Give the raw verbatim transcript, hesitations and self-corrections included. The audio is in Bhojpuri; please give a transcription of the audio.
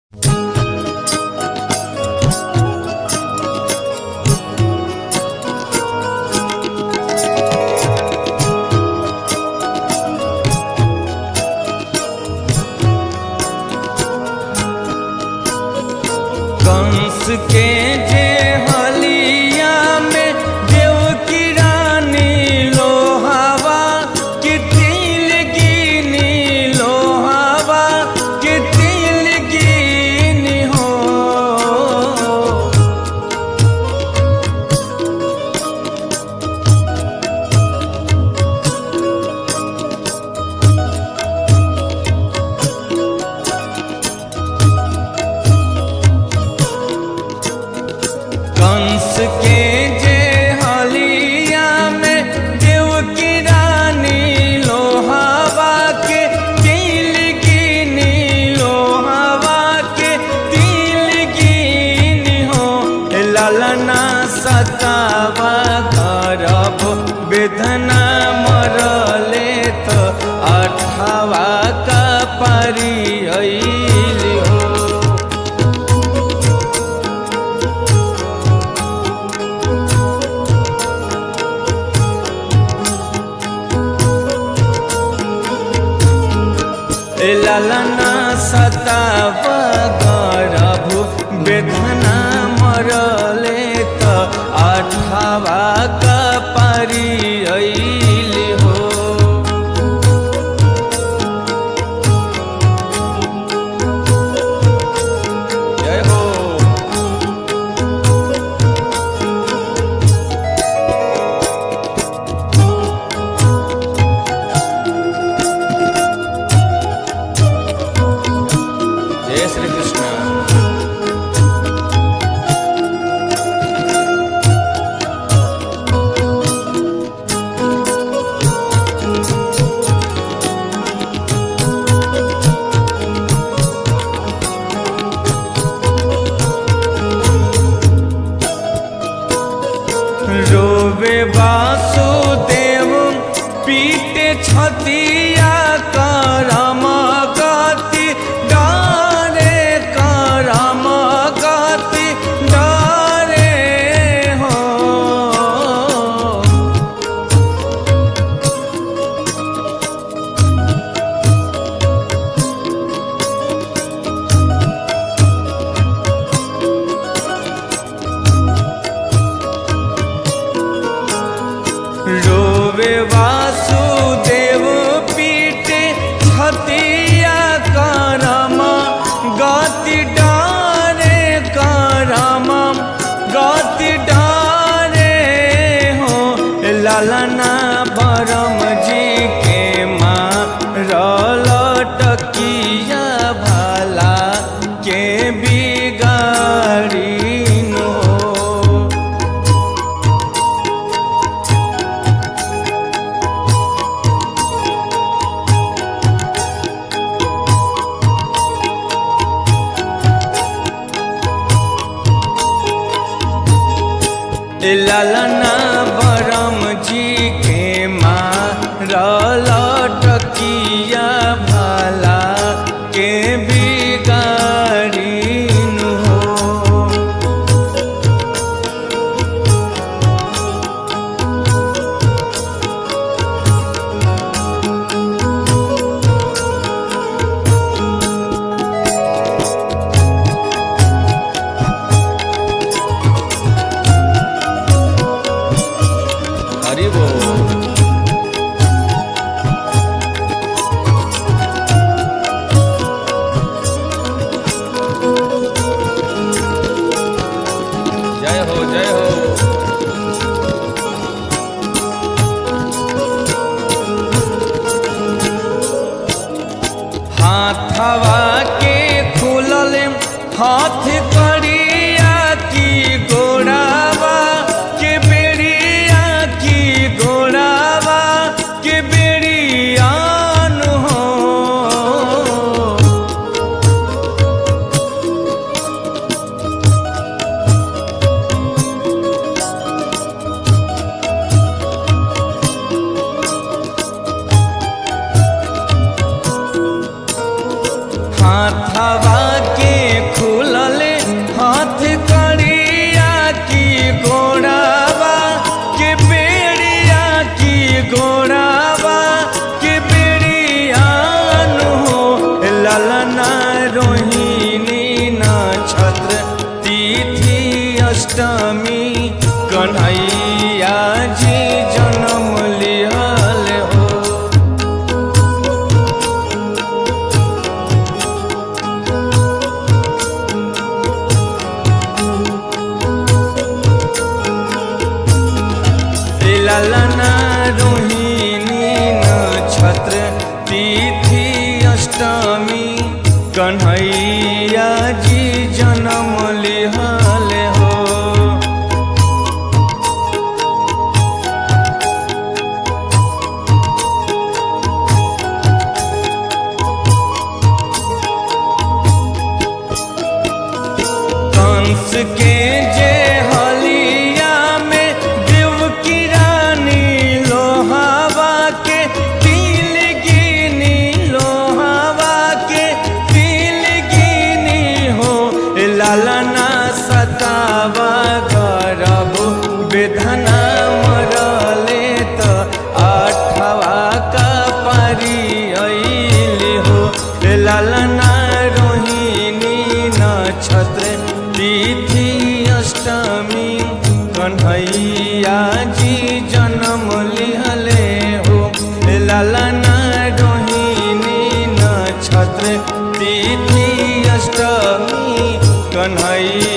कंस के जे हलिया में देव की रानी लोहावा कि तिल गिनी लोहावा कि तिल गिनी हो। कंस के जे हलिया में देव की रानी लोहावा के तिल गिनी लोहावा के तिल गिनी हो। ललना सतावा गर्भ वेदना मरले तो अठावा का पारी अइल हो। ललना सताव गर्भ वेदना मरले तो अठावा का पारी अइल हो। जय हो। जय श्री कृष्ण। रोवे वासुदेव पीटे छतिया करम गति डरे करम गति डरे हो। रोवे वासुदेव पीटे छतिया करम गति डरे करम गति डरे हो। ललना बरम जी के माँ रलटकिया भला के बिगाड़ी नो। ललना बरम जी के माँ रलटकिया भला के बिगाड़ी नु हो। हाथवा के खुलले हाथ करिया की गोड़ावा के बेड़िया की गोड़ावा के बेड़िया हो ललना रोहिणी नक्षत्र तिथि अष्टमी कन्हैया जी जन्म लिहल हो। ललना रोहिणी नक्षत्र तिथि अष्टमी कन्हैया जी जन्म लिहल हो। कंस के जे हलिया में देव की रानी लोहावा के तिल गिनी लोहावा के तिल गिनी हो लालना सतावा गर्भ वेदना मरले त आठवा का पारी अइली हो लालना रोहिणी नक्षत्र तिथि अष्टमी कन्हैया जी जन्म लिहले हो ललना रोहिणी नक्षत्र तिथि अष्टमी कन्हैया